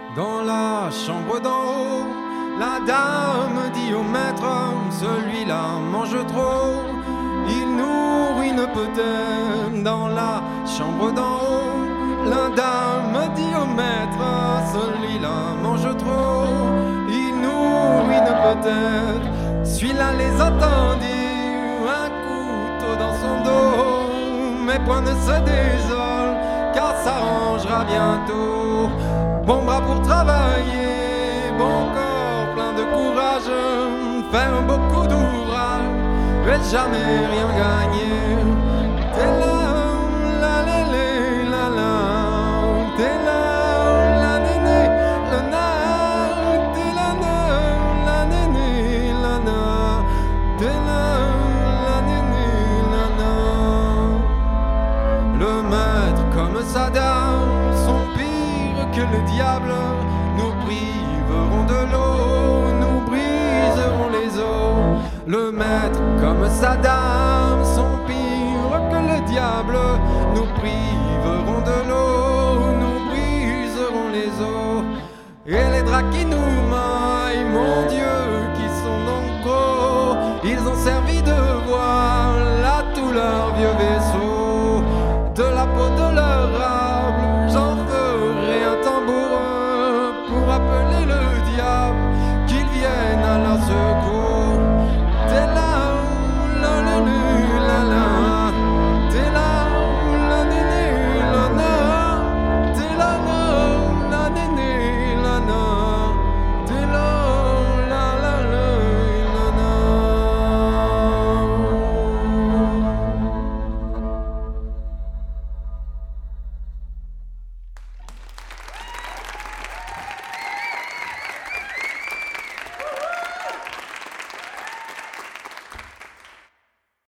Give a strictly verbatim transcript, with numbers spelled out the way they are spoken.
Dans la chambre d'en haut, la dame dit au maître, celui-là mange trop, il nous ruine peut-être. Dans la chambre d'en haut, la dame dit au maître, celui-là mange trop, il nous ruine peut-être. Celui-là les entendit, un couteau dans son dos, mais point ne se désole, car ça rangera bientôt. Bon bras pour travailler, bon corps plein de courage, faire beaucoup d'ouvrages, mais jamais rien gagner. T'es là, la lélé, la la, t'es là, la néné, la na, t'es la na, la néné, la na, t'es là, la néné, la na. Le maître comme sa dame, son pire que le diable, nous priverons de l'eau, nous briserons les os. Le maître comme sa dame, sont pire que le diable, nous priverons de l'eau, nous briserons les os. Et les draps qui nous maillent, mon Dieu, qui sont donc gros, ils ont servi de voile